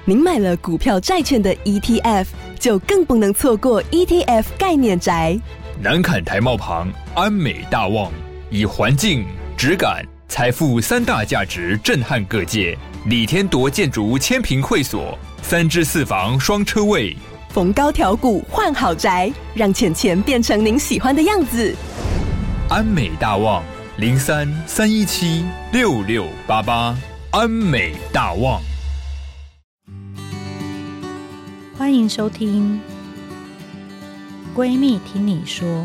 您买了股票债券的 ETF， 就更不能错过 ETF 概念宅。 南崁台贸旁安美大旺，以环境、质感、财富三大价值震撼各界。李天铎建筑千坪会所，3至4房双车位， 逢高调股换好宅，让钱钱变成您喜欢的样子。 安美大旺03-317-6688，安美大旺。 欢迎收听闺蜜听你说。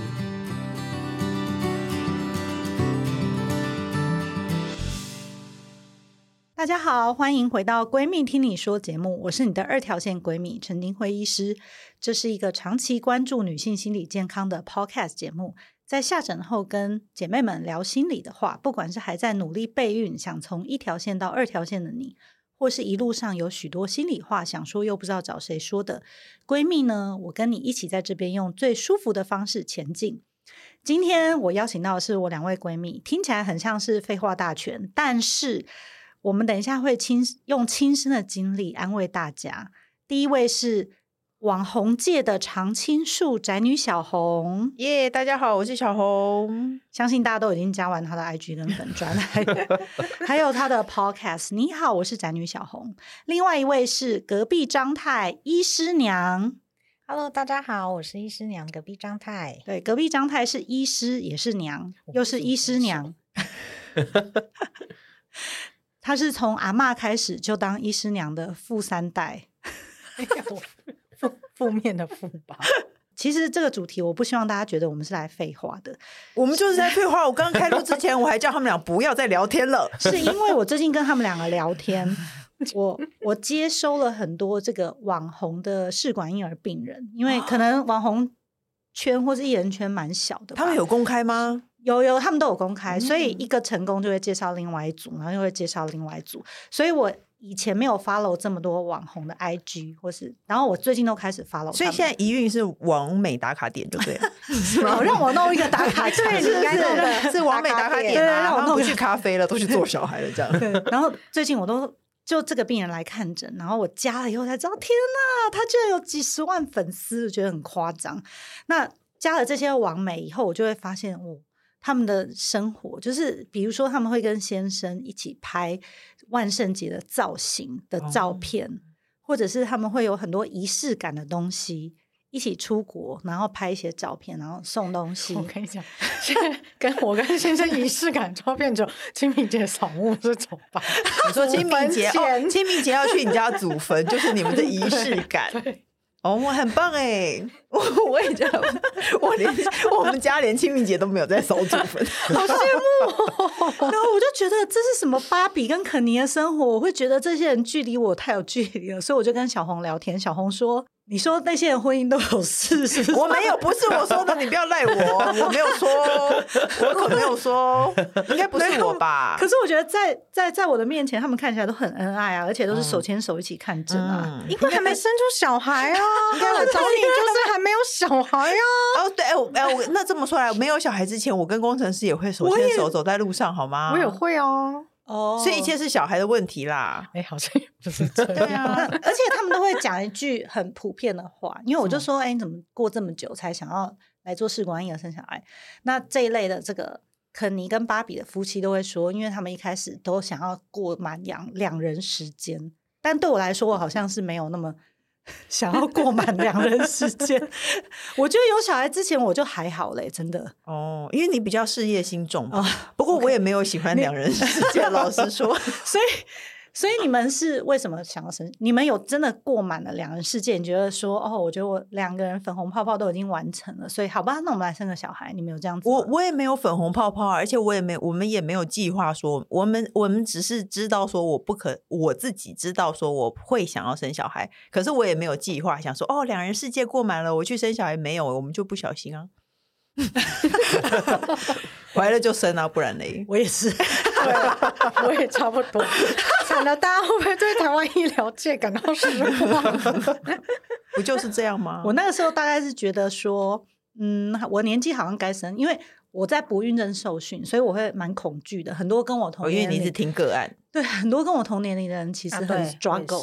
大家好，欢迎回到闺蜜听你说节目，我是你的2条线闺蜜陈丁辉医师。这是一个长期关注女性心理健康的 podcast 节目，在下诊后跟姐妹们聊心理的话，不管是还在努力备孕，想从1条线到2条线的你，或是一路上有许多心里话想说又不知道找谁说的闺蜜呢，我跟你一起在这边用最舒服的方式前进。今天我邀请到的是我2位闺蜜，听起来很像是废话大全，但是我们等一下会用亲身的经历安慰大家。第一位是网红界的常青树宅女小红。 耶，大家好，我是小红。 相信大家都已经加完她的 IG 跟粉专还有她的 podcast。 你好，我是宅女小红。另外一位是隔壁张太医师娘。 Hello， 大家好，我是医师娘，隔壁张太。 对，隔壁张太是医师也是娘，又是医师娘她是从阿嬷开始就当医师娘的富3代负面的负吧。 其实这个主题我不希望大家觉得我们是来废话的， 我们就是在废话。我刚刚开录之前我还叫他们俩不要再聊天了是因为我最近跟他们2个聊天我接收了很多这个网红的试管婴儿病人，因为可能网红圈或是艺人圈蛮小的吧。 他们有公开吗？ 有，他们都有公开，所以一个成功就会介绍另外一组，然后又会介绍另外一组。所以我以前没有 follow 这么多网红的 IG 或是，然后我最近都开始 follow 他们。 所以现在一孕是网美打卡点就对了好，让我弄一个打卡对，是网美打卡点啊， 让我弄不去咖啡了，都去做小孩了这样然后最近我都就这个病人来看诊，然后我加了以后才知道，天哪，他居然有几10万粉丝，我觉得很夸张。那加了这些网美以后，我就会发现他们的生活就是比如说他们会跟先生一起拍万圣节的造型的照片，或者是他们会有很多仪式感的东西，一起出国然后拍一些照片，然后送东西。 我跟你讲，现在我跟先生仪式感照片就清明节扫墓这种吧。 你说清明节清明节要去你家祖坟就是你们的仪式感。我很棒哎！我也觉得，我们家连清明节都没有在扫祖坟， 好羡慕然后我就觉得这是什么芭比跟肯尼的生活，我会觉得这些人距离我太有距离了，所以我就跟小红聊天。小红说：“你说那些人婚姻都有事是不是？” 我没有，不是我说的，你不要赖我，我没有说，我可没有说，应该不是我吧？ 可是我觉得在我的面前，他们看起来都很恩爱啊，而且都是手牵手一起看诊啊， 因为还没生出小孩啊。应该来找你就是还没有小孩啊。 对，那这么说来，没有小孩之前，我跟工程师也会手牵手走在路上，好吗？ 我也会啊。 所以一切是小孩的问题啦。 好像不是这样。 对啊，而且他们都会讲一句很普遍的话，因为我就说你怎么过这么久才想要来做试管婴儿生小孩？那这一类的这个肯尼跟芭比的夫妻都会说，因为他们一开始都想要过满2人时间，但对我来说我好像是没有那么想要过满2人时间我觉得有小孩之前我就还好嘞，真的。 因为你比较事业心重不过我也没有喜欢2人时间老实说所以你们是为什么想要生？你们有真的过满了2人世界？你觉得说我觉得我2个人粉红泡泡都已经完成了，所以好吧，那我们来生个小孩。你们有这样子吗？ 我也没有粉红泡泡，而且我们也没有计划说，我们只是知道说我自己知道说我会想要生小孩，可是我也没有计划想说2人世界过满了我去生小孩，没有，我们就不小心啊怀了就生啊，不然嘞。 我也是对，我也差不多。惨了，大家会不会对台湾医疗界感到失望？ 不就是这样吗？ 我那个时候大概是觉得说我年纪好像该生，因为我在不孕症受训，所以我会蛮恐惧的。很多跟我同年龄， 因为你是听个案， 对，很多跟我同年龄的人其实很 struggle，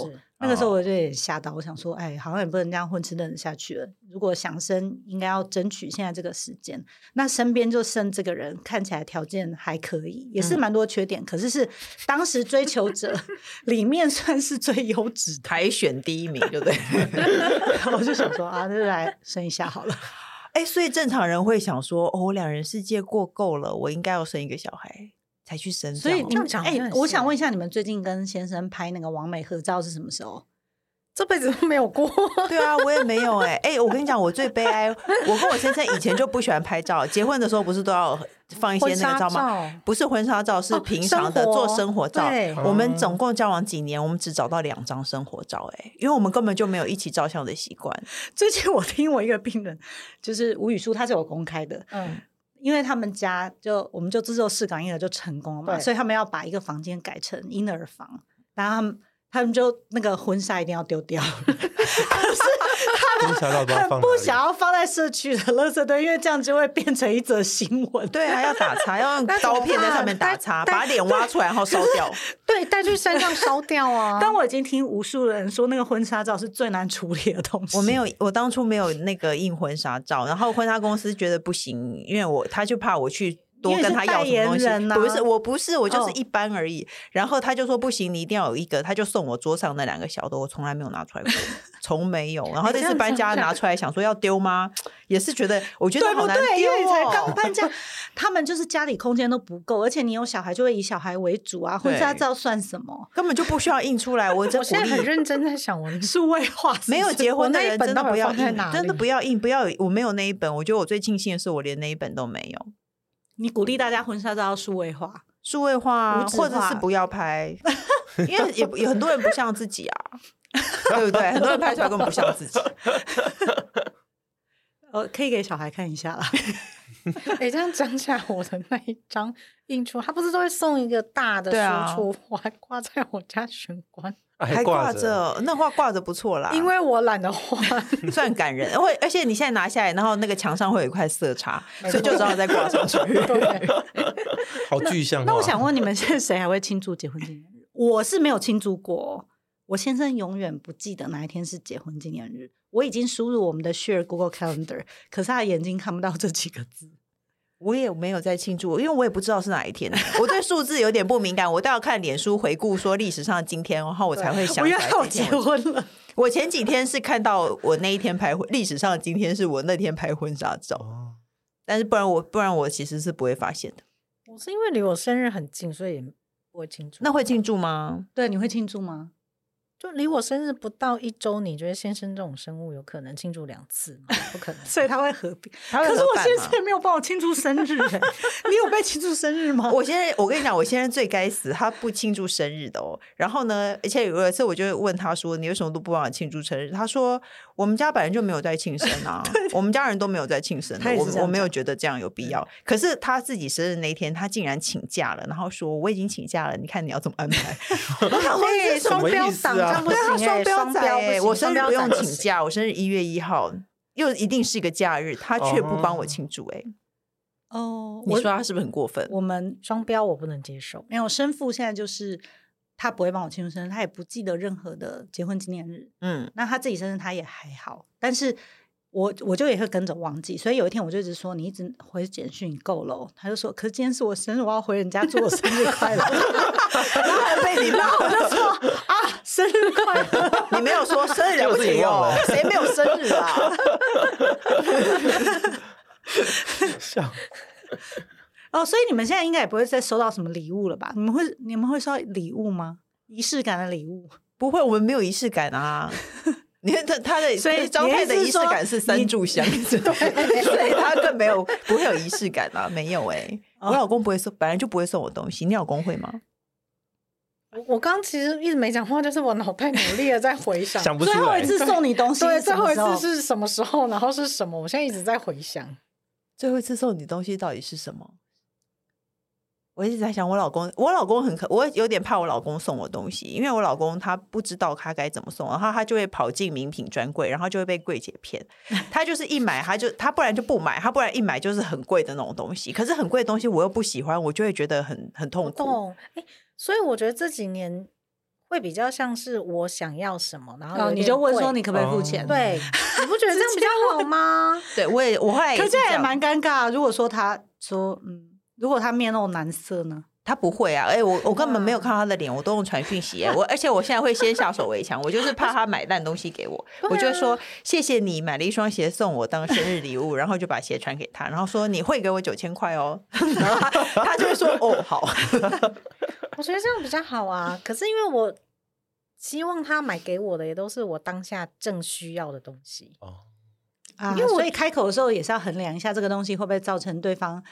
那个时候我就有点吓到，我想说，好像也不能这样混吃等死下去了。如果想生，应该要争取现在这个时间。那身边就剩这个人，看起来条件还可以，也是蛮多缺点，可是当时追求者里面算是最优质的， 海选第一名，对不对？ 我就想说那就来生一下好了。 所以正常人会想说，我两人世界过够了，我应该要生一个小孩才去生。 所以你们我想问一下， 下，你们最近跟先生拍那个完美合照是什么时候？ 这辈子都没有过。 对啊，我也没有我跟你讲，我最悲哀，我跟我先生以前就不喜欢拍照，结婚的时候不是都要放一些那个照吗？不是婚纱照，是平常的做生活照。我们总共交往几年，我们只找到2张生活照，因为我们根本就没有一起照相的习惯。 最近我听我一个病人，就是吴宇舒，他是有公开的，因为他们家我们就制作试管婴儿就成功了嘛，所以他们要把一个房间改成婴儿房，然后他们就那个婚纱一定要丢掉，可是他们很不想要放在社区的垃圾堆，因为这样就会变成一则新闻。 对啊，要打叉，要用刀片在上面打叉，把脸挖出来然后烧掉。 对，带去山上烧掉啊！ 但我已经听无数人说，那个婚纱照是最难处理的东西。 我当初没有那个印婚纱照，然后婚纱公司觉得不行，因为他就怕我去多跟他要什么东西，不是，我就是一般而已。然后他就说不行，你一定要有一个，他就送我桌上那2个小的，我从来没有拿出来过，从没有。然后这次搬家拿出来，想说要丢吗？也是觉得，我觉得好难丢因为你才刚搬家，他们就是家里空间都不够，而且你有小孩就会以小孩为主啊，婚纱照算什么？ 根本就不需要印出来。我现在很认真在想，我数位化没有结婚的人真的不要印，真的不要印，我没有那一本。我觉得我最庆幸的是，我连那一本都没有。 你鼓励大家婚纱照要数位化， 或者是不要拍，因为也很多人不像自己啊，对不对？很多人拍出来根本不像自己。 可以给小孩看一下啦。 这样讲起来，我的那一张印出，他不是都会送一个大的输出，我还挂在我家玄关。 还挂着，那画挂着不错啦， 因为我懒得画， 算感人。而且你现在拿下来，然后那个墙上会有一块色差，所以就知道再挂上去。 好具象。 那我想问你们，现在谁还会庆祝结婚纪念日？我是没有庆祝过，我先生永远不记得哪一天是结婚纪念日。我已经输入我们的 Share Google Calendar， 可是他的眼睛看不到这几个字。 我也没有在庆祝，因为我也不知道是哪一天。我对数字有点不敏感，我都要看脸书回顾说历史上的今天，然后我才会想起来。 我结婚了。 我前几天是看到我那一天拍历史上的今天是我那天拍婚纱照，但是不然我其实是不会发现的。 我是因为离我生日很近，所以也不会庆祝。 那会庆祝吗？ 对，你会庆祝吗？ 就离我生日不到1周，你觉得先生这种生物有可能庆祝2次吗？不可能。 所以他会合并。可是我先生也没有帮我庆祝生日。你有被庆祝生日吗？ 我跟你讲，我先生最该死，他不庆祝生日的哦。然后呢，而且有一次我就问他说，你为什么都不帮我庆祝生日？他说我们家本来就没有在庆生啊，我们家人都没有在庆生的，我没有觉得这样有必要。可是他自己生日那一天，他竟然请假了，然后说我已经请假了，你看你要怎么安排？ 双标党这样不行， 双标仔我生日不用请假，我生日1月1号又一定是一个假日，他却不帮我庆祝。你说他是不是很过分？ 我们双标我不能接受。 没有，生父现在就是他不会帮我庆祝生日，他也不记得任何的结婚纪念日。那他自己生日他也还好，但是我就也会跟着忘记，所以有一天我就一直说你一直回简讯够了，他就说可是今天是我生日，我要回人家祝我生日快乐。 然后还被你骂， 我就说生日快乐。 你没有说生日了不起哦，谁没有生日啊？ 所以你们现在应该也不会再收到什么礼物了吧？你们会收到礼物吗？仪式感的礼物？ 不会，我们没有仪式感啊。你看他的，所以招待的仪式感是3炷香，对，所以他更不会有仪式感啊，没有。我老公不会送，本来就不会送我东西。你老公会吗？ 我刚其实一直没讲话，就是我脑袋努力的在回想， 想不出来。 最后一次送你东西， 对，最后一次是什么时候？然后是什么？我现在一直在回想， 最后一次送你东西到底是什么？我一直在想，我老公我有点怕我老公送我东西，因为我老公他不知道他该怎么送，然后他就会跑进名品专柜，然后就会被柜姐骗。他就是一买他不然就不买，他不然一买就是很贵的那种东西。可是很贵的东西我又不喜欢，我就会觉得很痛苦。 所以我觉得这几年会比较像是我想要什么，然后你就问说你可不可以付钱？ 对，你不觉得这样比较好吗？ 对，我后来也是这样， 可是也蛮尴尬。如果说他说如果他面露难色呢？ 他不会啊，我根本没有看到他的脸，我都用传讯息而且我现在会先下手为强，我就是怕他买烂东西给我，我就说谢谢你买了一双鞋送我当生日礼物，然后就把鞋传给他，然后说你汇给我9000块哦，然后他就会说哦好。 我觉得这样比较好啊，可是因为我希望他买给我的也都是我当下正需要的东西因为所以开口的时候也是要衡量一下这个东西会不会造成对方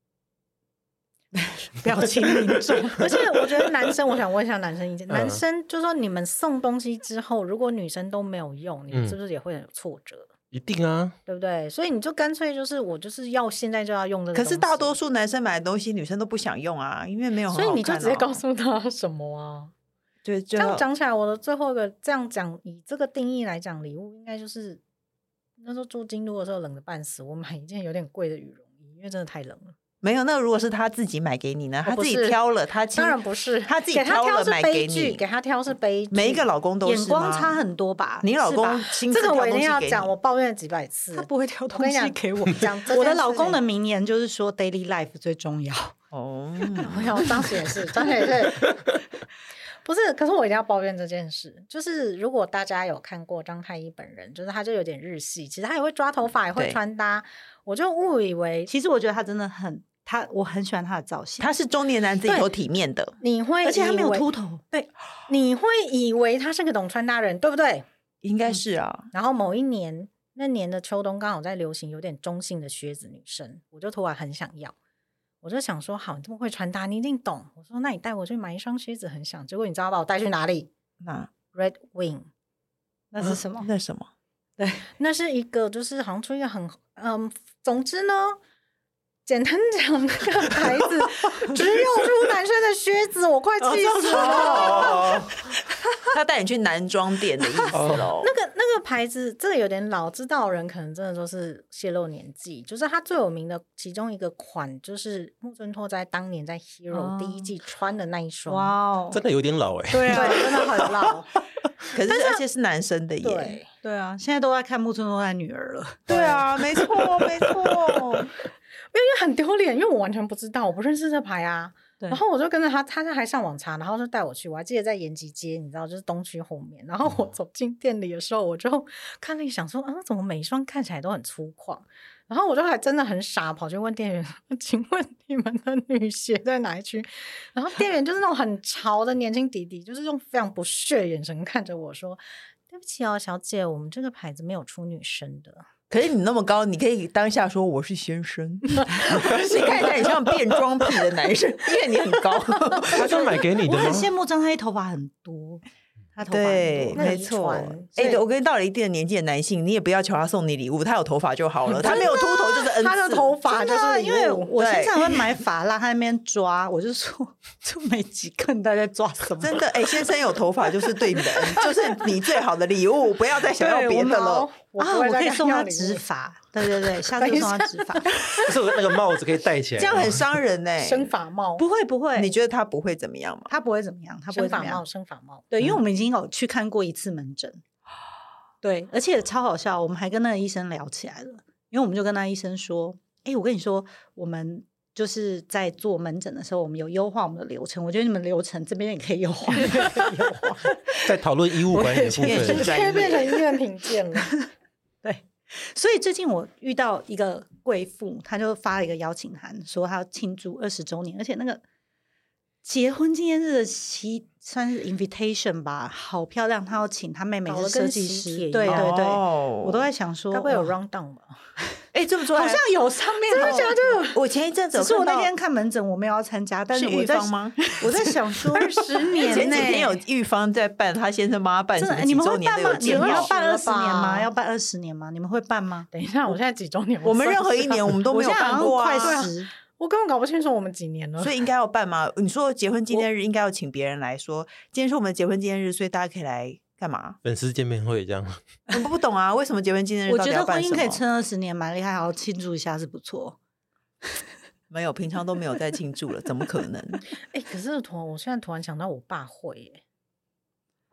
表情凝重。 而且我觉得男生，我想问一下男生意见，男生就说你们送东西之后，如果女生都没有用，你们是不是也会很有挫折？ 一定啊， 对不对？所以你就干脆就是我就是要现在就要用这个东西。 可是大多数男生买的东西女生都不想用啊，因为没有很好看， 所以你就直接告诉他什么啊？ 对， 这样讲起来，我的最后一个这样讲，以这个定义来讲，礼物应该就是那时候住京都的时候冷得半死，我买一件有点贵的羽绒衣，因为真的太冷了。 没有，那如果是他自己买给你呢？他自己挑了， 当然不是， 他自己挑了买给你， 给他挑是悲剧。 每一个老公都是眼光差很多吧？ 你老公亲自这个我一定要挑东西给你讲，我抱怨了几百次， 他不会挑东西给我。 讲我的老公的名言就是说 ，daily life 最重要。 哦， 我张姐也是，张姐也是。不是，可是我一定要抱怨这件事，就是如果大家有看过张太一本人，就是他就有点日系，其实他也会抓头发，也会穿搭，我就误以为， 其实我觉得他真的我很喜欢他的造型， 他是中年男子里头体面的， 你会， 而且他没有秃头， 对，你会以为他是个懂穿搭人，对不对？ 应该是啊。 然后某一年，那年的秋冬刚好在流行有点中性的靴子，女生，我就突然很想要。我就想说，好，你这么会穿搭，你一定懂。我说，那你带我去买一双靴子，很想。结果你知道把我带去哪里？ 那 Red Wing， 那是什么？ 那什么？ 对， 那是一个，就是好像出一个很总之呢，简单讲，那个牌子只有出男生的靴子，我快气死了。 他带你去男装店的意思咯。 那个牌子，这个有点老，知道的人可能真的都是泄露年纪。就是他最有名的其中一个款，就是木村拓哉当年在 Hero 第一季穿的那一双。 哇哦， 真的有点老对啊，真的很老。 可是而且是男生的耶。 对啊，现在都在看木村拓哉女儿了。 对啊，没错没错。 因为很丢脸，因为我完全不知道，我不认识这牌啊。然后我就跟着他还上网查，然后就带我去。我还记得在延吉街，你知道，就是东区后面。然后我走进店里的时候，我就看了想说，怎么每一双看起来都很粗犷？然后我就还真的很傻，跑去问店员，请问你们的女鞋在哪一区？然后店员就是那种很潮的年轻弟弟，就是用非常不屑的眼神看着我说，对不起哦，小姐，我们这个牌子没有出女生的。 可是你那么高，你可以当下说我是先生，你看起来很像变装癖的男生，因为你很高。 他就买给你的吗？ 我很羡慕张太一头发很多，他头发很多对，没错。我跟你到了一定的年纪的男性，你也不要求他送你礼物，他有头发就好了，他没有秃头就是恩赐。 他的头发就是因为我经常会买发蜡，他那边抓，我就说就没几个，你在抓什么？ 真的，先生有头发就是对你的，就是你最好的礼物，不要再想要别的了。 我可以送他直发，对，下次送他直发。 是那个帽子可以戴起来， 这样很伤人呢。 生发帽不会， 你觉得他不会怎么样吗？ 他不会怎么样，他不会怎么样。 生发帽， 对，因为我们已经有去看过一次门诊，对，而且超好笑，我们还跟那个医生聊起来了，因为我们就跟那医生说，我跟你说，我们就是在做门诊的时候，我们有优化我们的流程，我觉得你们流程这边也可以优化， 在讨论医务管理的部分， 现在变成医院评鉴了。 对，所以最近我遇到一个贵妇，她就发了一个邀请函，说她要庆祝20周年，而且那个结婚纪念日的算是 invitation 吧，好漂亮。她要请她妹妹是设计师，对，我都在想说， 该不会有 round down 吧？ 这么说好像有上面真的假的？ 我前一阵子， 只是我那天看门诊，我没有要参加，但是玉芳吗？ 我在想说 20年前几天有玉芳在办，他先生帮他办什么几周年的有你们要办20年吗？要办20年吗？你们会办吗？ 等一下，我现在几周年？ 我们任何一年我们都没有办过啊， 快10。 我根本搞不清楚我们几年了， 所以应该要办吗？你说结婚纪念日应该要请别人来说，今天是我们的结婚纪念日，所以大家可以来干嘛？ 粉丝见面会这样。 我不懂啊，为什么结婚纪念日到底要办什么？ 我觉得婚姻可以撑20年，蛮厉害，好好庆祝一下是不错。 没有，平常都没有在庆祝了，怎么可能？ 可是我现在突然想到，我爸会耶。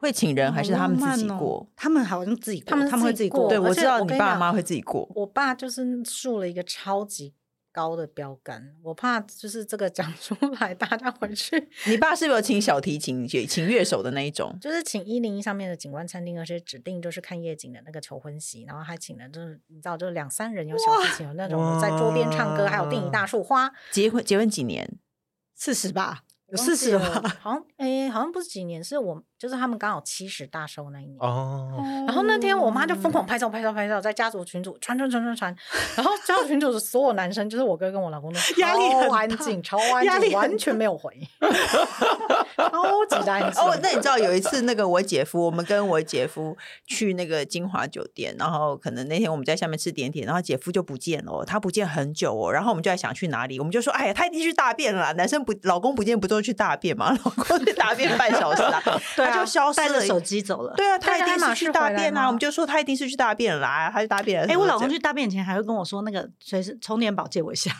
会请人还是他们自己过？ 他们好像自己过， 他们会自己过。 对，我知道而且我跟你讲你爸妈会自己过。 我爸就是竖了一个超级高的标杆，我怕就是这个讲出来，大家回去。 你爸是不是有请小提琴、请乐手的那一种？ 就是请101上面的景观餐厅，而且指定就是看夜景的那个求婚席，然后还请了就是你知道，就是2-3人有小提琴，有那种在桌边唱歌，还有电影大树花。 结婚几年 ？40吧。有 40 40了吧？ 好像不是几年，是就是他们刚好70大寿那一年。 然后那天我妈就疯狂拍照，在家族群组传，然后家族群组的所有男生，就是我哥跟我老公都压力很大超安静，完全没有回，超级安静。 那你知道有一次那个我们跟我姐夫去那个金华酒店，然后可能那天我们在下面吃点点，然后姐夫就不见了，他不见很久然后我们就在想去哪里，我们就说哎呀他一定去大便了啦，男生老公不见不都去大便吗？老公去大便半小时对他就消失了， 带着手机走了。 对啊，他一定是去大便啊，我们就说他一定是去大便了啦，他去大便了。 我老公去大便前还会跟我说那个随时充电宝借我一下。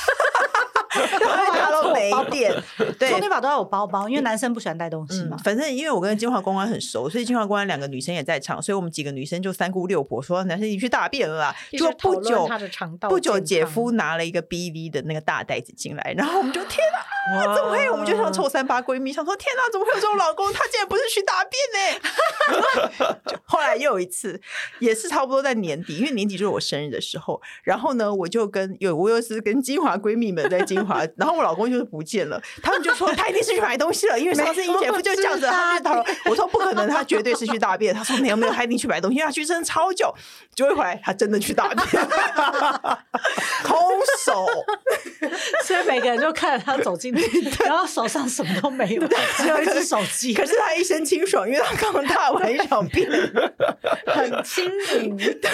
他都没电，对， 充电宝都要有包包，因为男生不喜欢带东西嘛。 反正因为我跟金华公安很熟，所以金华公安2个女生也在场，所以我们几个女生就3姑6婆说男生你去大便了啦。就不久姐夫拿了一个 BV 的那个大袋子进来，然后我们就天啊怎么会，我们就像臭3八闺蜜想说天啊怎么会有这种老公，他竟然不是去大便呢。后来又有一次也是差不多在年底，因为年底就是我生日的时候，然后呢我又是跟金华闺蜜们在金华然后我老公就是不见了，他们就说他一定是去买东西了，因为上次姐夫就这样子他们就讨论，我说不可能，他绝对是去大便，他说没有他一定去买东西，因为他去真的超久，结果回来他真的去大便。空手。 所以每个人就看着他走进去，然后手上什么都没有，只有一只手机。 可是他一身清爽，因为他刚大完一场便， 很轻盈。 对，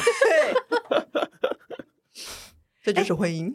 这就是婚姻。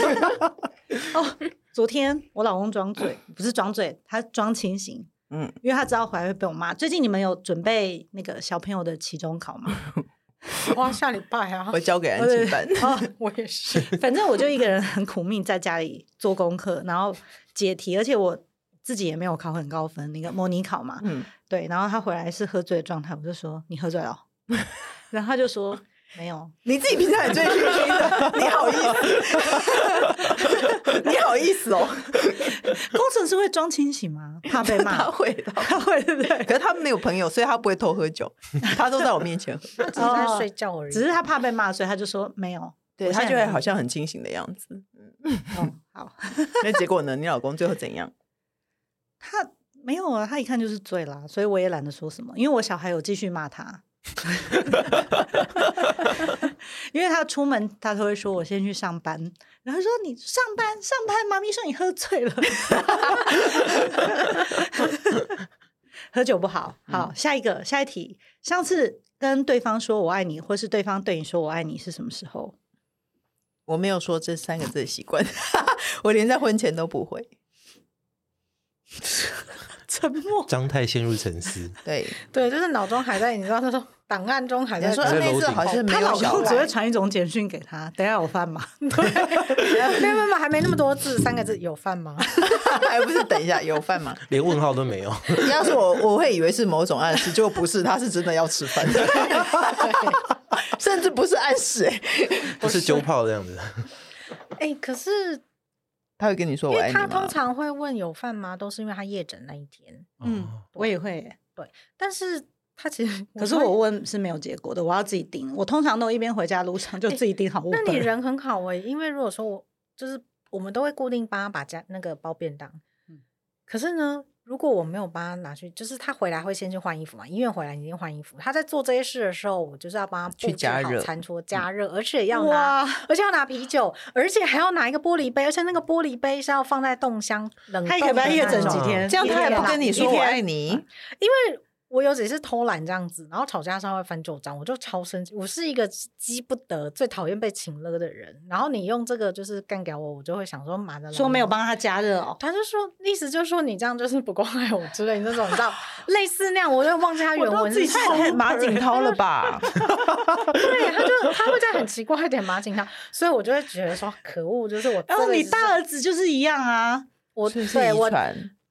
昨天我老公装醉，不是装醉，他装清醒。因为他知道回来会被我骂。最近你们有准备那个小朋友的期中考吗？ 哇，下礼拜啊， 我交给安静班。 我也是。 反正我就一个人很苦命，在家里做功课，然后解题，而且我自己也没有考很高分，那个模拟考嘛。对，然后他回来是喝醉的状态，我就说你喝醉了，然后他就说没有。 你自己平常也醉醺醺的，你好意思？你好意思哦？ 工程师会装清醒吗？怕被骂？ 他会， 对不对？ 可是他没有朋友，所以他不会偷喝酒，他都在我面前喝。 他只是在睡觉而已。 只是他怕被骂，所以他就说没有。 对，他就会好像很清醒的样子。 好。 那结果呢？你老公最后怎样？ 他没有啊，他一看就是醉啦，所以我也懒得说什么，因为我小孩有继续骂他。因为他出门他都会说我先去上班，然后说你上班妈咪说你喝醉了。喝酒不好。好，下一题。上次跟对方说我爱你，或是对方对你说我爱你是什么时候？ 我没有说这3个字的习惯。我连在婚前都不会。 沉默。 张太陷入沉思。 对，就是脑中还在，你知道，他说档案中还在说那次好像没有小孩， 他老公只会传一种简讯给他，等一下有饭吗？ 对，没有，还没那么多字，3个字有饭吗？ 还不是等一下有饭吗？ 连问号都没有。 要是我会以为是某种暗示，结果不是，他是真的要吃饭。甚至不是暗示， 不是揪炮这样子。 可是他会跟你说我爱你吗？ 因为他通常会问有饭吗，都是因为他夜诊那一天。 我也会。 对，但是他其实， 可是我问是没有结果的，我要自己订。我通常都一边回家路上就自己订好Uber。 那你人很好因为如果说我们都会固定帮他把那个包便当。可是呢，如果我没有帮他拿去，就是他回来会先去换衣服嘛，医院回来已经换衣服。他在做这些事的时候，我就是要帮他布置好餐桌加热，而且要拿啤酒，而且还要拿一个玻璃杯，而且那个玻璃杯是要放在冻箱冷冻的。 他可不可以夜诊几天？ 这样他也不跟你说我爱你？因为我有几次偷懒这样子，然后吵架上会翻旧账，我就超生气。我是一个激不得、最讨厌被请了的人。然后你用这个就是干掉我，我就会想说妈的， 说没有帮他加热哦。 他就说意思就是说你这样就是不够爱我之类那种，你知道类似那样，我就忘记他原文是什么。 太马景涛了吧？ 对，他会在很奇怪一点马景涛，所以我就会觉得说可恶，就是我。 然后你大儿子就是一样啊，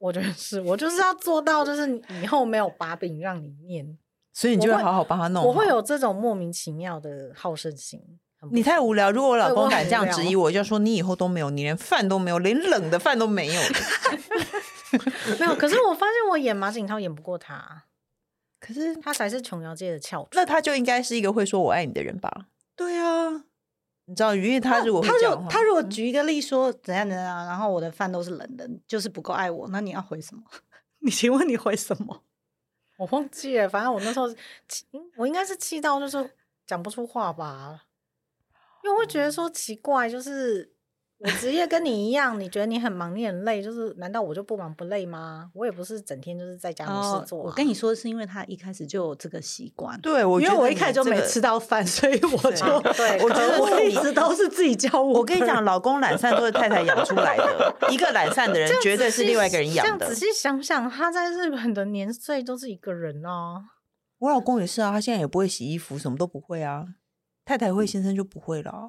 我觉得是我就是要做到，就是以后没有把柄让你念， 所以你就会好好帮他弄好。 我会有这种莫名其妙的好胜心。 你太无聊，如果我老公敢这样质疑我，就说你以后都没有，你连饭都没有，连冷的饭都没有。 没有，可是我发现我演马景涛演不过他， 可是他才是琼瑶界的翘楚。 那他就应该是一个会说我爱你的人吧？ 对啊， 你知道，因为他如果会这样， 他如果举一个例说怎样怎样，然后我的饭都是冷的，就是不够爱我，那你要回什么？你请问你回什么？ 我忘记了，反正我那时候我应该是气到就是讲不出话吧。因为我会觉得说奇怪，就是我职业跟你一样，你觉得你很忙，你很累，就是难道我就不忙不累吗？我也不是整天就是在家没事做、 我跟你说，是因为他一开始就有这个习惯。 对， 因为我一开始就没吃到饭，所以我就对， 我觉得我一直都是自己教我。 我跟你讲，老公懒散都是太太养出来的，一个懒散的人绝对是另外一个人养的。 这样仔细想想，他在日本的年岁都是一个人啊。 我老公也是啊，他现在也不会洗衣服，什么都不会啊。太太会，先生就不会了。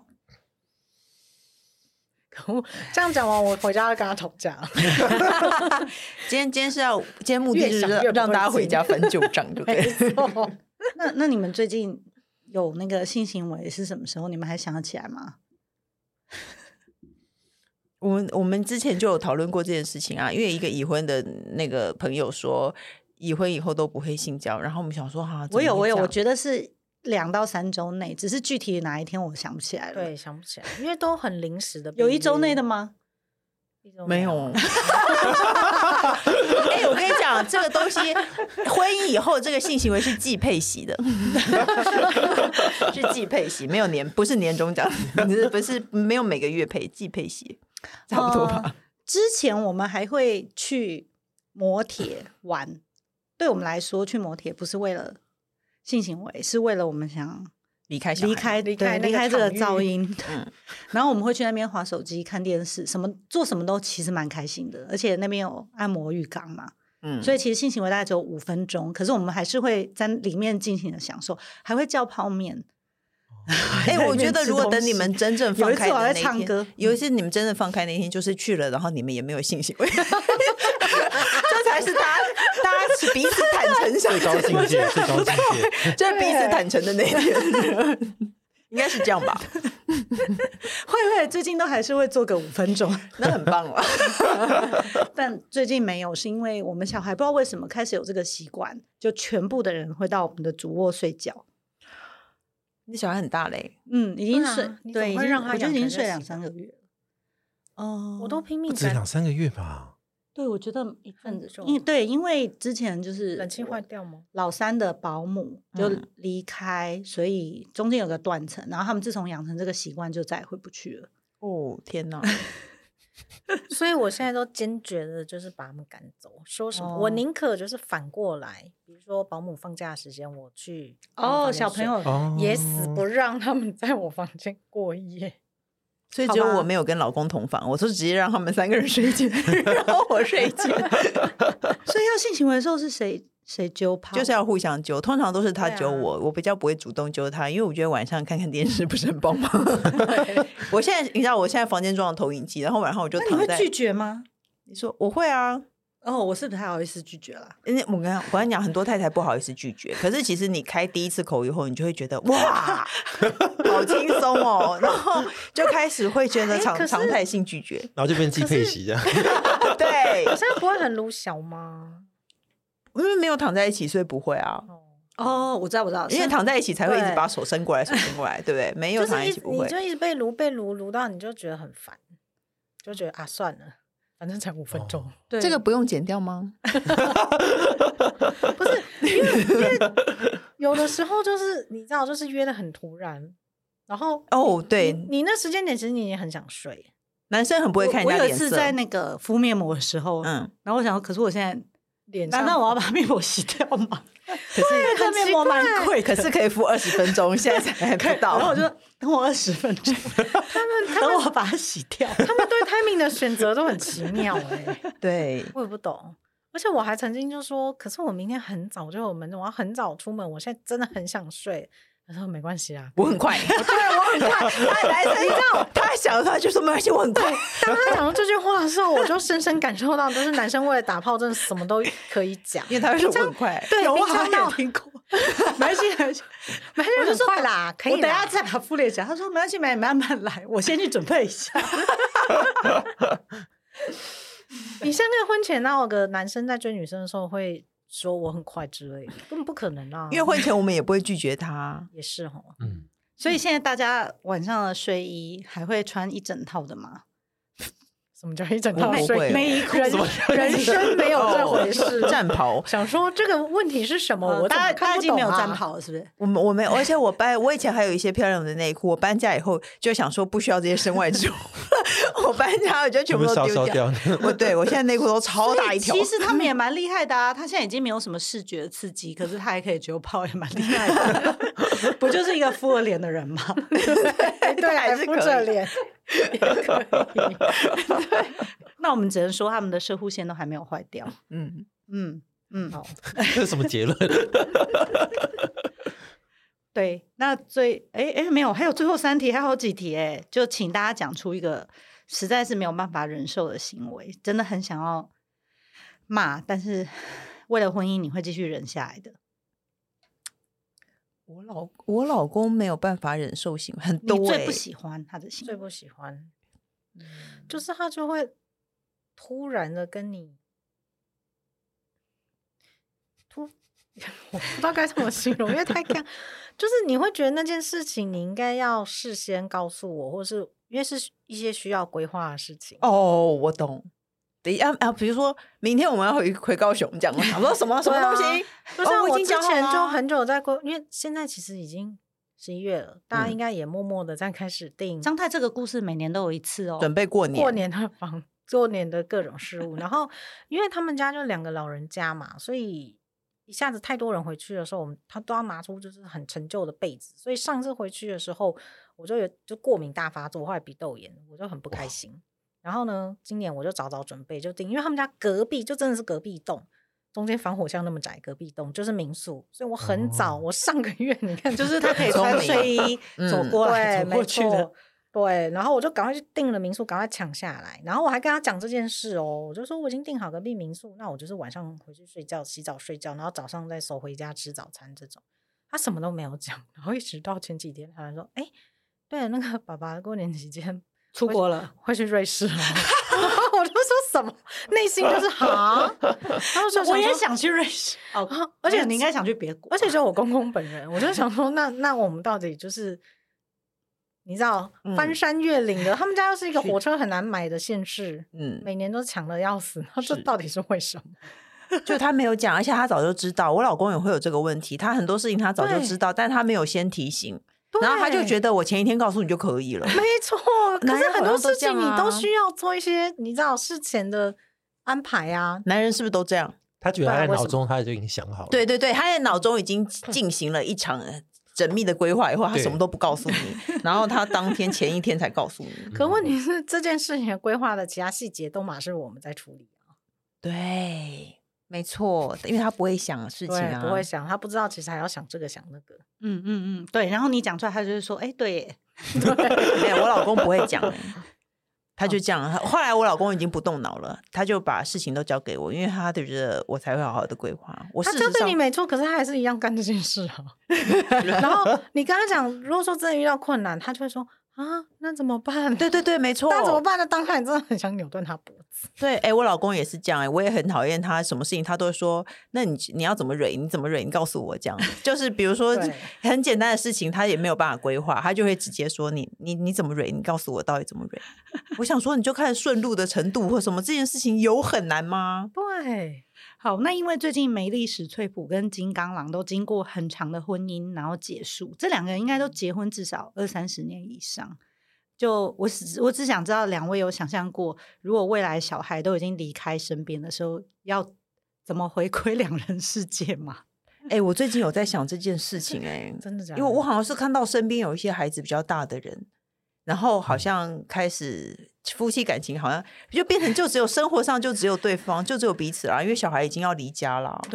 这样讲完，我回家要跟他吵架。 今天目的就是让大家回家翻旧账，对不对？ 那你们最近有那个性行为是什么时候？你们还想得起来吗？ 我们之前就有讨论过这件事情啊，因为一个已婚的那个朋友说，已婚以后都不会性交，然后我们想说哈， 我有，我觉得是2到3周内，只是具体哪一天我想不起来了。 对，想不起来，因为都很临时的。 有1周内的吗？ 没有。我跟你讲，这个东西婚姻以后这个性行为是季配息的，是季配息，没有不是年终奖，不是没有每个月配，季配息，差不多吧。 之前我们还会去摩铁玩，对我们来说去摩铁不是为了性行为，是为了我们想离开这个噪音。然后我们会去那边滑手机、看电视，做什么都其实蛮开心的，而且那边有按摩浴缸嘛。所以其实性行为大概只有5分钟，可是我们还是会在里面尽情的享受，还会叫泡面。 我觉得如果等你们真正放开的那一天， 有一次我在唱歌， 有一次你们真的放开那天，就是去了，然后你们也没有性行为，这才是大家彼此坦诚相最高境界，最高境界， 就是彼此坦诚的那一天，应该是这样吧？ 会，最近都还是会做个5分钟， 那很棒了。 但最近没有，是因为我们小孩不知道为什么开始有这个习惯，就全部的人会到我们的主卧睡觉。 你小孩很大嘞， 已经睡， 对， 我就已经睡2-3个月了。 我都拼命不止2-3个月吧？ 对，我觉得一阵子，因为之前就是冷气坏掉吗？ 老三的保姆就离开，所以中间有个断层，然后他们自从养成这个习惯，就再也回不去了。 哦，天哪！ 所以我现在都坚决的，就是把他们赶走。说什么，我宁可就是反过来，比如说保姆放假的时间，我去小朋友也死不让他们在我房间过夜。 所以只有我没有跟老公同房，我是直接让他们3个人睡一间，然后我睡一间。 所以要性行为的时候是谁揪泡？ 就是要互相揪，通常都是他揪我，我比较不会主动揪他，因为我觉得晚上看看电视不是很棒吗？我现在你知道，我现在房间装了投影机，然后晚上我就躺在。 那你会拒绝吗？ 你说我会啊。 我是不太好意思拒绝啦。 我跟你讲，很多太太不好意思拒绝，可是其实你开第一次口以后，你就会觉得哇，好轻松哦，然后就开始会觉得常态性拒绝， 然后就变季配席这样。 对， 可是不会很鲁小吗？ 因为没有躺在一起，所以不会啊。 我知道， 因为躺在一起才会一直把手伸过来，对不对？没有躺在一起不会， 你就一直被撸到，你就觉得很烦，就觉得算了。反正才5分钟， 对， 这个不用剪掉吗？ 不是，因为有的时候就是你知道，就是约的很突然，然后对， 你那时间点其实你也很想睡， 男生很不会看人家脸色。 我有一次在那个敷面膜的时候，然后我想说，可是我现在脸上，难道我要把面膜洗掉吗？ 可是这面膜蛮贵， 可是可以敷20分钟，现在才不到。 然后我就等我20分钟，等我把它洗掉。 他们对 timing 的选择都很奇妙对， 我也不懂。而且我还曾经就说，可是我明天很早就有门，我要很早出门，我现在真的很想睡。 他说没关系啊， 我很快，对，我很快。他男生，你知道，他想的他就说没关系，我很快。 当他讲到这句话的时候，我就深深感受到，就是男生为了打炮，真的什么都可以讲， 因为他会说我很快。 对， 我好像也听过。没关系，没关系， 我就说快啦，可以啦。 我等一下再把复列讲。他说没关系，慢慢来，我先去准备一下。 你像那个婚前那有个男生在追女生的时候会说我很快之类的，根本不可能啊！ 因为婚前我们也不会拒绝他， 也是齁。 所以现在大家晚上的睡衣还会穿一整套的吗？ 什么叫一整套我不会内衣裤？人生没有这回事。 战袍， 想说这个问题是什么？我怎么看不懂啊？ 大家已经没有战袍了，是不是？ 我没有，而且我以前还有一些漂亮的内裤，我搬家以后就想说不需要这些身外之物，我搬家我就全部都丢掉。我现在内裤都超大一条。 其实他们也蛮厉害的啊，他现在已经没有什么视觉刺激，可是他还可以揪炮，也蛮厉害的。不就是一个敷了脸的人吗？ 对，还敷着脸也可以。 对，那我们只能说他们的射护线都还没有坏掉。 好， 这是什么结论？ 对，那没有，还有最后3题，还有好几题就请大家讲出一个实在是没有办法忍受的行为，真的很想要骂，但是为了婚姻你会继续忍下来的。 我老公没有办法忍受行为很多， 你最不喜欢他的行为？ 最不喜欢，就是他就会突然的跟你我不知道该怎么形容，因为太看，就是你会觉得那件事情你应该要事先告诉我，或是因为是一些需要规划的事情。 哦，我懂。比如说明天我们要回高雄，讲我想说什么东西， 就像我之前就很久在过，因为现在其实已经11月了，大家应该也默默的在开始定。 张太这个故事每年都有一次哦， 准备过年过年的各种事物。然后因为他们家就2个老人家嘛，所以一下子太多人回去的时候，他都要拿出就是很陈旧的被子，所以上次回去的时候，我就过敏大发作，后来鼻窦炎，我就很不开心。然后呢，今年我就早准备就订，因为他们家隔壁就真的是隔壁栋，中间防火巷那么窄，隔壁栋就是民宿，所以我很早，我上个月你看， 就是他可以穿睡衣走过来走过去的。 对，然后我就赶快去订了民宿，赶快抢下来。然后我还跟他讲这件事哦，我就说我已经订好隔壁民宿，那我就是晚上回去睡觉、洗澡、睡觉，然后早上再走回家吃早餐这种。他什么都没有讲，然后一直到前几天他才说，对，那个爸爸过年期间出国了， 会去瑞士了。我就说什么，内心就是哈，然后说我也想去瑞士哦，而且你应该想去别国， 而且就我公公本人，我就想说，那我们到底就是你知道翻山越岭的，他们家又是一个火车很难买的县市，每年都抢得要死，那这到底是为什么？ 就他没有讲，而且他早就知道，我老公也会有这个问题，他很多事情他早就知道，但他没有先提醒。然后他就觉得我前一天告诉你就可以了， 没错。可是很多事情你都需要做一些你知道事前的安排啊。 男人是不是都这样？ 他觉得他在脑中他就已经想好了。 对，他在脑中已经进行了一场缜密的规划以后，他什么都不告诉你，然后他当天前一天才告诉你。 可问题是这件事情的规划的其他细节都马是我们在处理啊。 对。没错，因为他不会想事情啊， 不会想，他不知道其实还要想这个想那个。 对。然后你讲出来，他就是说，对耶， 对，没有，我老公不会讲，他就这样。后来我老公已经不动脑了，他就把事情都交给我，因为他觉得我才会好好的规划。 他交给你没错，可是他还是一样干这件事啊。然后你跟他讲，如果说真的遇到困难，他就会说。那怎么办？ 对，没错。 那怎么办呢？当下你真的很想扭断他脖子。 对，我老公也是这样，我也很讨厌他，什么事情他都说，那你要怎么蕊？你怎么蕊？你告诉我这样。就是比如说很简单的事情，他也没有办法规划，他就会直接说你怎么蕊？你告诉我到底怎么蕊？我想说，你就看顺路的程度或什么，这件事情有很难吗？ 对。 好，那因为最近梅丽史翠普跟金刚狼都经过很长的婚姻，然后结束，这2个人应该都结婚至少20-30年以上。就我只想知道2位有想象过，如果未来小孩都已经离开身边的时候，要怎么回归2人世界吗？ 我最近有在想这件事情真的假的？ 因为我好像是看到身边有一些孩子比较大的人，然后好像开始夫妻感情好像就变成就只有生活上就只有对方，就只有彼此啦，因为小孩已经要离家了。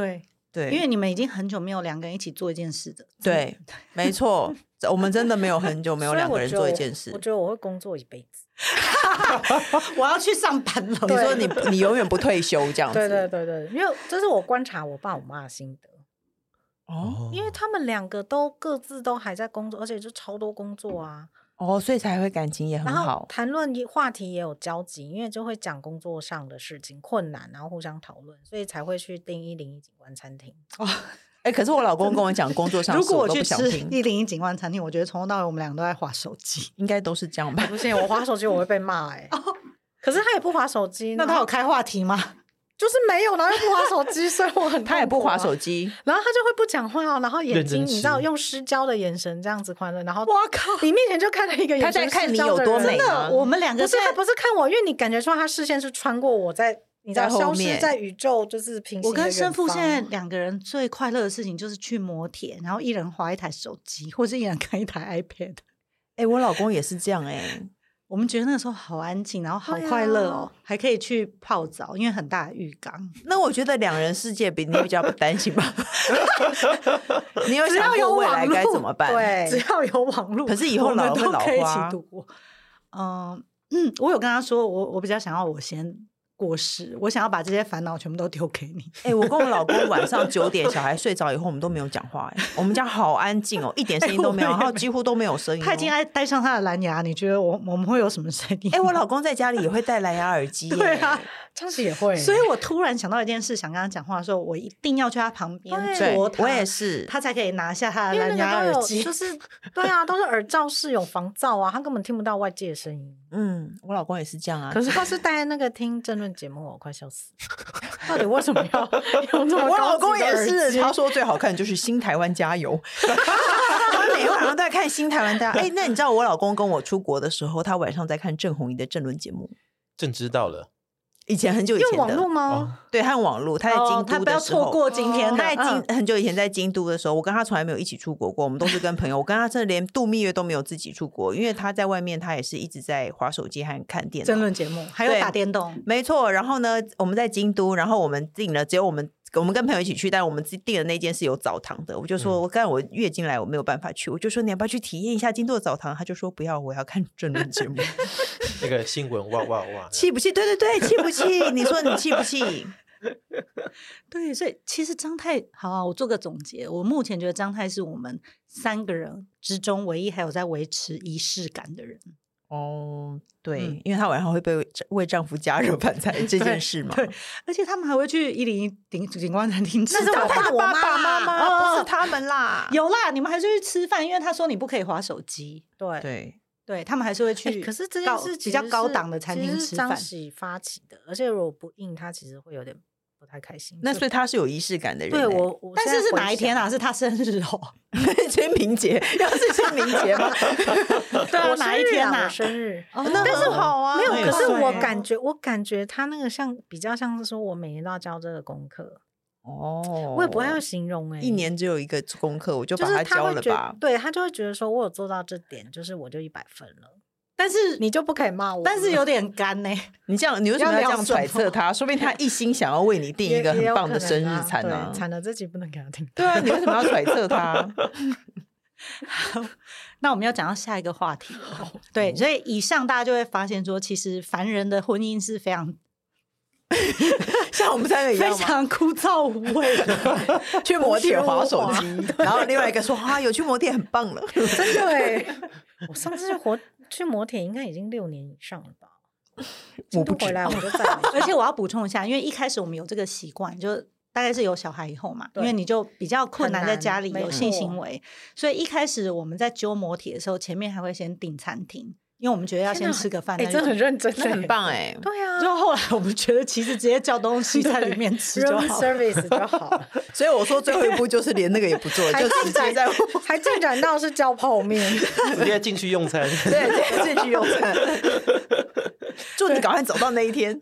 对， 因为你们已经很久没有两个人一起做一件事的。 对，没错，我们真的没有很久没有两个人做一件事。 我觉得我会工作一辈子。 我要去上班了。 你说你永远不退休这样子？ 对，因为这是我观察我爸我妈的心得。因为他们两个都各自都还在工作，而且就超多工作啊。 所以才会感情也很好， 然后谈论话题也有交集，因为就会讲工作上的事情困难，然后互相讨论，所以才会去订101景观餐厅。 可是我老公跟我讲工作上的事， 如果我去吃 101景观餐厅，我觉得从头到尾我们两个都在滑手机， 应该都是这样吧？ 不行，我滑手机我会被骂可是他也不滑手机， 那他有开话题吗？ 就是没有，然后又不滑手机，所以我很他也不滑手机， 然后他就会不讲话然后眼睛你知道用失焦的眼神这样子看着，然后哇靠， 你面前就看了一个眼神失焦的人， 他在看你有多美吗？ 我们两个不是看我，因为你感觉出来他视线是穿过我在。你知道消失在宇宙就是平行的远方。 我跟生父现在两个人最快乐的事情就是去摩铁，然后一人滑一台手机，或是一人看一台 iPad。 我老公也是这样我们觉得那个时候好安静，然后好快乐哦，还可以去泡澡，因为很大的浴缸。 那我觉得两人世界比较不担心吧。你有想过未来该怎么办？ 对， 只要有网络， 可是以后老了会老花。 可以一起度过。我有跟他说，我比较想要我先过世，我想要把这些烦恼全部都丢给你。 我跟我老公晚上9点小孩睡着以后，我们都没有讲话。我们家好安静一点声音都没有，然后几乎都没有声音。 他已经戴上他的蓝牙，你觉得我们会有什么声音？ 我老公在家里也会戴蓝牙耳机。 对啊， 张琪也会。 所以我突然想到一件事，想跟他讲话的时候，我一定要去他旁边戳他。 我也是， 他才可以拿下他的蓝牙耳机。 就是对啊，都是耳罩式有防噪啊，他根本听不到外界的声音。 我老公也是这样啊。 可是他是戴那个听政论节目，我快笑死。到底为什么要用这么高级的耳机？ 我老公也是，他说最好看就是新台湾加油。他每天晚上都在看新台湾加油。那你知道我老公跟我出国的时候，他晚上在看郑弘仪的政论节目。 正知道了。 以前很久以前的用网络吗？ 对，他用网络，他在京都的时候， 他不要错过今天。 他在很久以前在京都的时候，我跟他从来没有一起出国过，我们都是跟朋友。我跟他真的连度蜜月都没有自己出国，因为他在外面，他也是一直在滑手机和看电脑、 争论节目，还有打电动。 没错。然后呢，我们在京都，然后我们订了，只有我们跟朋友一起去，但我们订的那间是有澡堂的。我就说，我月经来我没有办法去，我就说你要不要去体验一下京都的澡堂？他就说不要，我要看争论节目。 那个新闻哇哇哇， 气不气？对，气不气？你说你气不气？ 对，所以其实张太好我做个总结，我目前觉得张太是我们3个人之中唯一还有在维持仪式感的人。 对，因为她晚上会为丈夫加热饭菜这件事嘛。 对，而且他们还会去101景观餐厅吃。 那是我爸爸妈，不是他们啦。 有啦，你们还是去吃饭，因为他说你不可以滑手机。对，他们还是会去。 可是这件事比较高档的餐厅吃饭。 张喜发起的，而且如果不应，他其实会有点不太开心。 那所以他是有仪式感的人。 对但是哪一天啊？是他生日清明节，要是清明节吗？ 对啊，哪一天啊？ 我生日。 那很好啊。 没有，可是我感觉他那个比较像是说我每年都要交这个功课。我也不会形容 1年只有一个功课，我就把它交了吧。 对，他就会觉得说我有做到这点，就是我就100分了。 但是你就不可以骂我， 但是有点干呢。 你为什么要这样揣测他？说不定他一心想要为你订一个很棒的生日餐呢。 惨了，这集不能给他听。 对啊，你为什么要揣测他？ 好，那我们要讲到下一个话题。对，所以以上大家就会发现说，其实凡人的婚姻是非常像我们3个一样非常枯燥无味的， 去摩铁滑手机，然后另外一个说有去摩铁很棒了， 真的耶。我上次去摩铁应该已经6年以上了吧？ 我不回来我就再来。 而且我要补充一下，因为一开始我们有这个习惯，就大概是有小孩以后嘛，因为你就比较困难在家里有性行为，所以一开始我们在揪摩铁的时候，前面还会先订餐厅。因为我们觉得要先吃个饭， 真的很认真， 那很棒对啊。 就后来我们觉得其实直接叫东西在里面吃就好 ，service 就好。 所以我说最后一步就是连那个也不做，就直接在还进展到是叫泡面， 直接进去用餐。 对，进去用餐。祝你赶快走到那一天。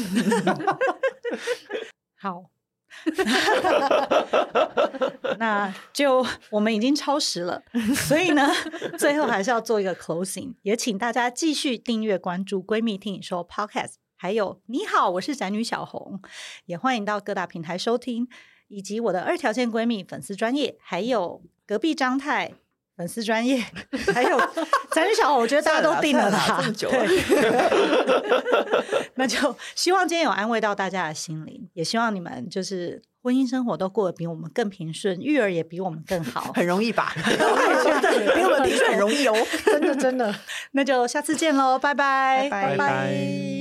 好。那就我们已经超时了，所以呢最后还是要做一个 closing， 也请大家继续订阅关注闺蜜听你说 podcast， 还有你好我是宅女小红，也欢迎到各大平台收听， 以及我的2条线闺蜜粉丝专页，还有隔壁张太粉丝专页，还有宅女小红，我觉得大家都定了啦， 这么久了那就希望今天有安慰到大家的心灵，也希望你们就是婚姻生活都过得比我们更平顺，育儿也比我们更好， 很容易吧？比我们平顺很容易哦， 真的。 那就下次见喽，拜拜， 拜拜。